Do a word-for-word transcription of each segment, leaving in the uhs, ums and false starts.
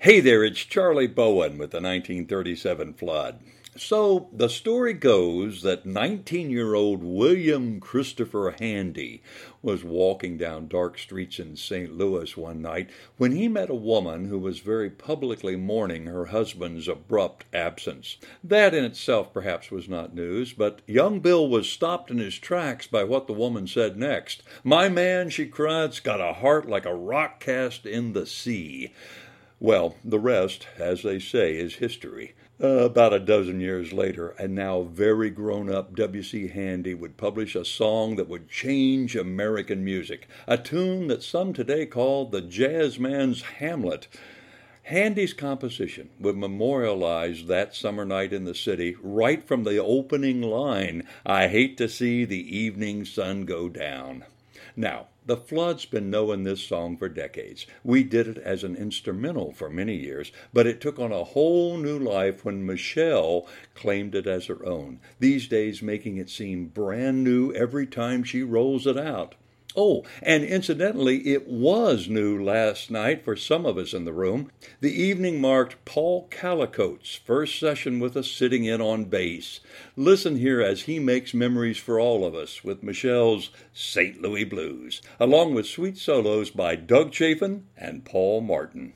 Hey there, it's Charlie Bowen with the nineteen thirty-seven flood. So, the story goes that nineteen-year-old William Christopher Handy was walking down dark streets in Saint Louis one night when he met a woman who was very publicly mourning her husband's abrupt absence. That in itself perhaps was not news, but young Bill was stopped in his tracks by what the woman said next. "My man," she cried, "'s got a heart like a rock cast in the sea." Well, the rest, as they say, is history. Uh, about a dozen years later, and now very grown-up W C Handy would publish a song that would change American music, a tune that some today call the jazz man's Hamlet. Handy's composition would memorialize that summer night in the city right from the opening line, "I hate to see the evening sun go down." Now, the Flood's been knowing this song for decades. We did it as an instrumental for many years, but it took on a whole new life when Michelle claimed it as her own, these days making it seem brand new every time she rolls it out. Oh, and incidentally, it was new last night for some of us in the room. The evening marked Paul Calicote's first session with us sitting in on bass. Listen here as he makes memories for all of us with Michelle's Saint Louis Blues, along with sweet solos by Doug Chafin and Paul Martin.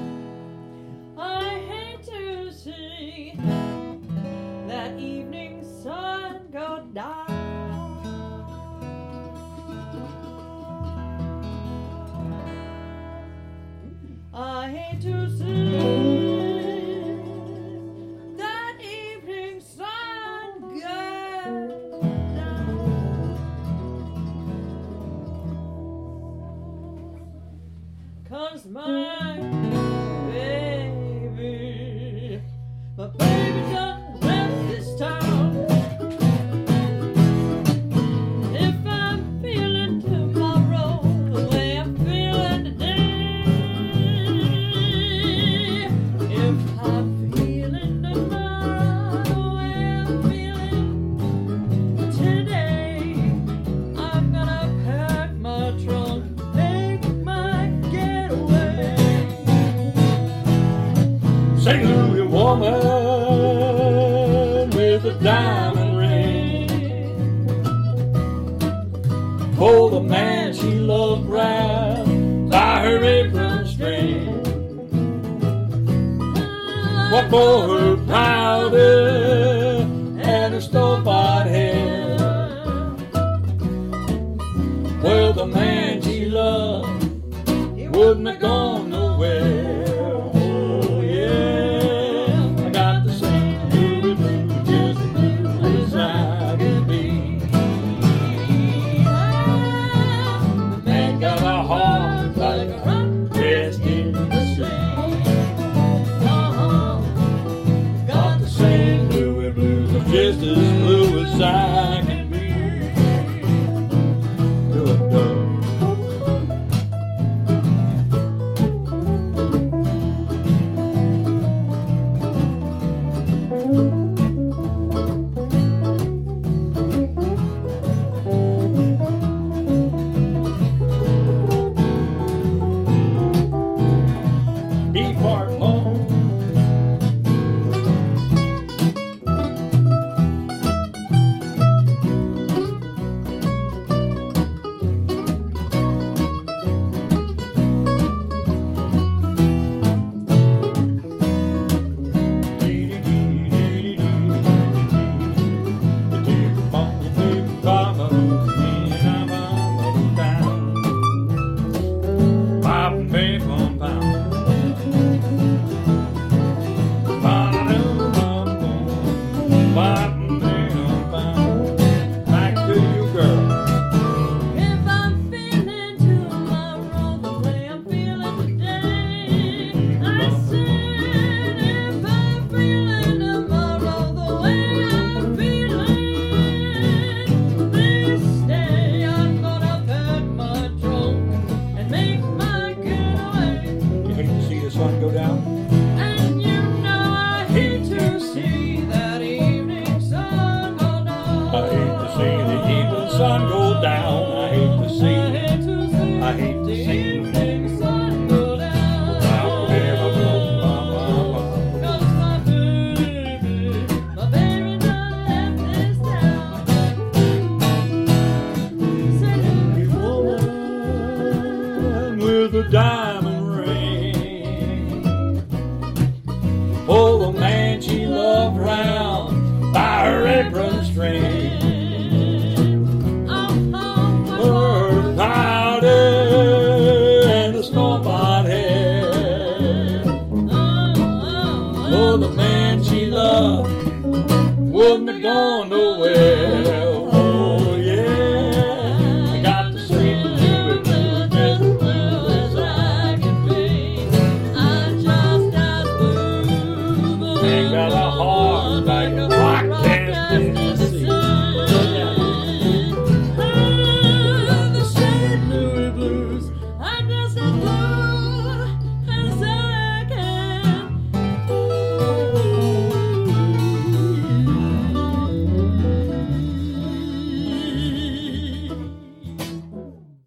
I hate to see that evening sun go down. I hate to see that evening sun go down. 'Cause my baby, my baby done left this town. If I'm feeling tomorrow the way I'm feeling today, Saint Louis woman with a diamond ring, for the man she loved wrapped by her apron string. What for her powder and her store-bought hair? Well, the man she loved, he wouldn't have gone nowhere. Just as blue as I can be. Do it, do it. Beef heart long. Sun go down. I hate to see it. I hate to see it. wouldn't have gone no